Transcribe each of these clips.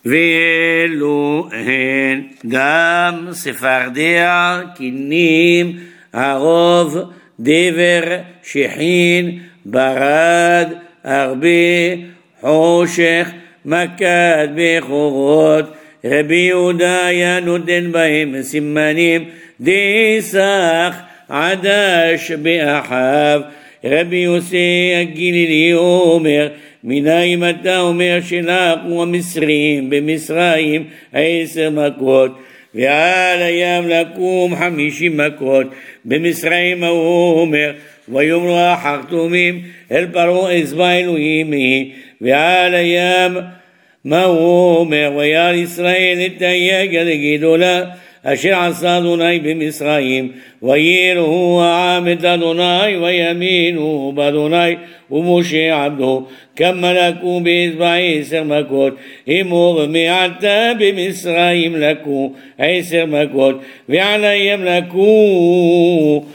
ואלו הן גם ספרדיה, קינים, הרוב, דבר, שכין, ברד, הרבה, חושך, מכת בכורות. רבי יהודה היה נותן בהם סימנים, דסך עדש באחיו. רבי יוסי הגלילי אומר, מנין אתה אומר שלקו המצרים במצרים 10 מכות, ועל הים לקום 50 מכות. במצרים הוא אומר, ויאמרו החרטומים אל פרעה אצבע אלוהים היא. ועל הים מה הוא אומר, וירא ישראל את היגל הגדולה אשר עשה אדוני במצרים, ויראו העם את אדוני ויאמינו באדוני ומשה עבדו. כמה לקו באצבע 10 מכות, אמור מעתה במצרים לקו 10 מכות, ועל הים לקו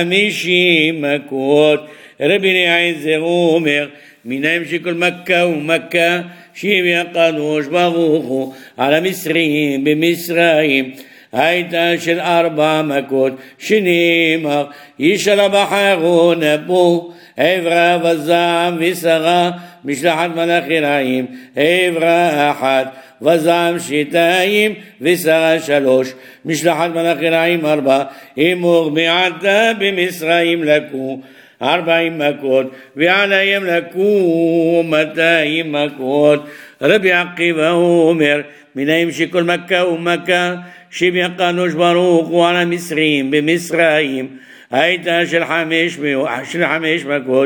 50 מכות. רבי אליעזר אומר, מנין שכל מכה ומכה שהביא הקדוש ברוך הוא על המצרים במצרים הייתה של 4 מכות, שנאמר ישאל בחרו נפו עברה וזעם ושרה משלחת מלאכי רעים, עברה 1 וזעם 2 ושרה 3 משלחת מלאכי רעים 4. אמור מעתה במצרים לקו 40 מכות, ועל הים לקו 200 מכות. רבי עקיבא אומר, מנין שכל מכה ומכה שהביא הקדוש ברוך הוא על המצרים במצרים הייתה של 5 מכות,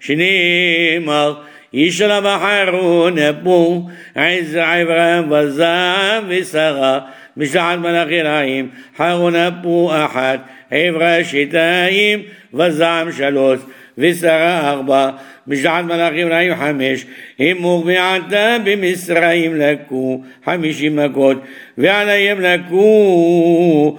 שנאמר ישאל בחרו נפו עברה וזעם ושרה משלחת מלאכי רעים, חרו נפו 1 עברה 2 וזעם 3 ושרה 4 משלחת מלאכים רעים 5. אמור מעתה במצרים לקו 50 מכות, ועל הים לקו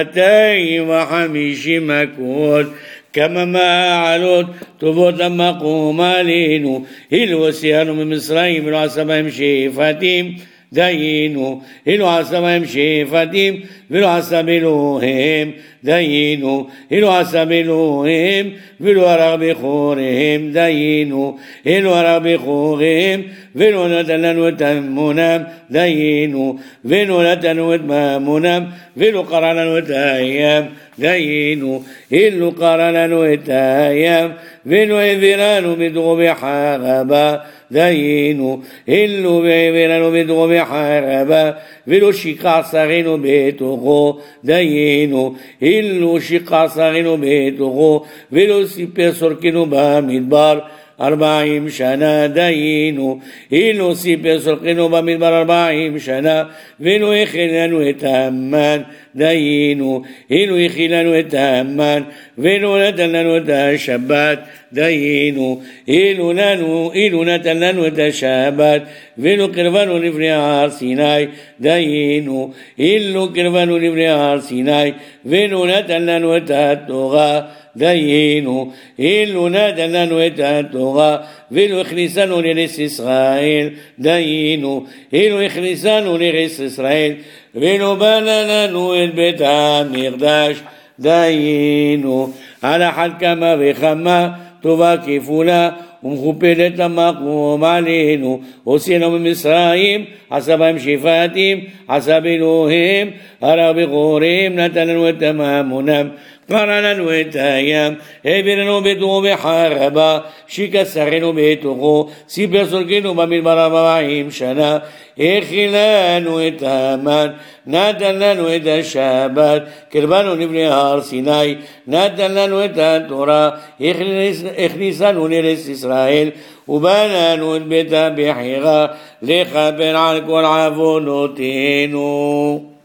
250 מכות. כמה מעלות טובות המקום עלינו, אילו הוציאנו ממצרים ולא עשה בהם שפטים, דיינו. אילו עשה בהם שפטים ולא עשה באלוהיהם, דיינו. אילו עשה באלוהיהם ולא הרג בכוריהם, דיינו. אילו הרג בכוריהם ולא נתן לנו את אמונם, דיינו. ולא נתן לנו את ממונם ולא קרא לנו את הים, דיינו. אילו קרא לנו את הים ולא העבירנו מדרו בחרבה, דיינו. אילו העבירנו מדרו בחרבה ולא שיקע שרינו בתוכו, דיינו. אילו שיקע שרינו בתוכו ולא סיפר סורקנו במדבר 40 שנה, דיינו. אילו סיפר סורקנו במדבר 40 שנה ולא הכיל לנו את המן, דיינו. אילו הכיל לנו את המן ולא נתן לנו את השבת, דיינו. אילו נתן לנו את השבת ולא קרבנו לפני הר סיני, דיינו. אילו קרבנו לפני הר סיני ולא נתן לנו את התורה, דיינו. אילו נתן לנו את התורה ולא הכניסנו לארץ ישראל, דיינו. אילו הכניסנו לארץ ישראל ולא בנה לנו את בית המקדש, דיינו. על אחת כמה וכמה טובה כפולה ומכופלת המקום עלינו. הוציאנו ממצרים, עשה בהם שפטים, עשה באלוהים, הרג בכוריהם, נתן לנו את ממונם, קרא לנו את הים, העבירנו בתוכו בחרבה, שיקצרנו בתוכו, סיפר סורקנו במדבר 40 שנה, הכיל לנו את המן, נתן לנו את השבת, קרבנו לפני הר סיני, נתן לנו את התורה, הכניסנו לארץ ישראל, ובננו את בית הבחירה, לכפר על כל עוונותינו.